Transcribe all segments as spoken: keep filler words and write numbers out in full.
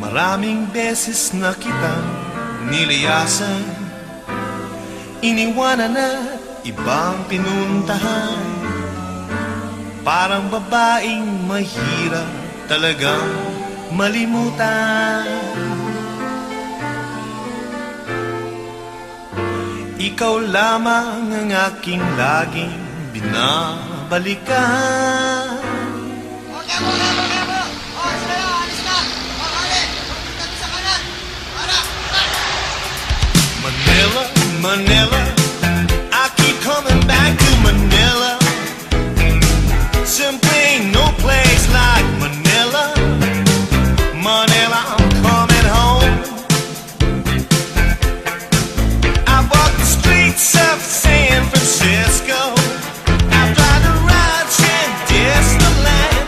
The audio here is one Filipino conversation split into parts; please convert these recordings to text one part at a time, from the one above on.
Maraming beses na kitang nilayasan, iniwanan at ibang pinuntahan. Parang babaeng mahirap talagang malimutan. Ikaw lamang ang aking laging binabalikan. Okay mo, okay mo, okay mo. O, sila na, alis na. O, kali, pupunta sa kanan. Para, Manila, Manila, I keep coming back to Manila. Simply ain't no place like Manila. Manila, I'm coming home. I walk the streets of San Francisco. I fly the rides in Disneyland.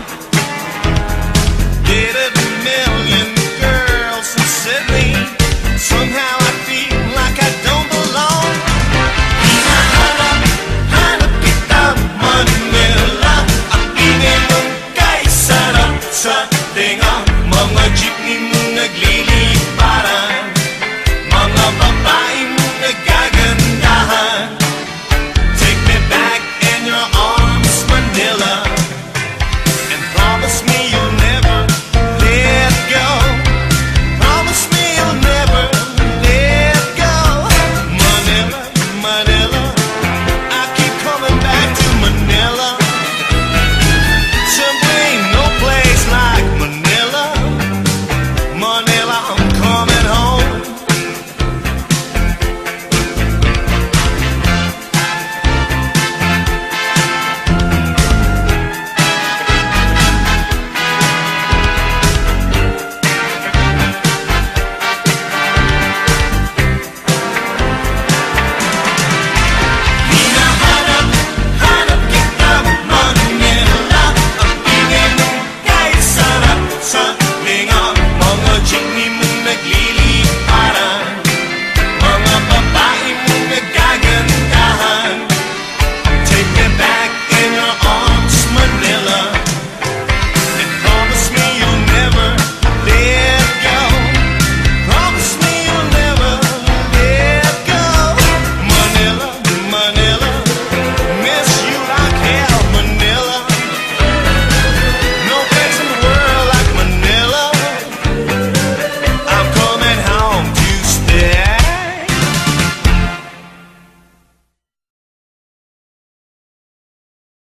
Dated a million girls in Sydney. Somehow I feel like I don't belong. Hinahanap, hanap kita Manila. Ang ingay mong kay sarap sa tinga. Mga jeepney mo naglili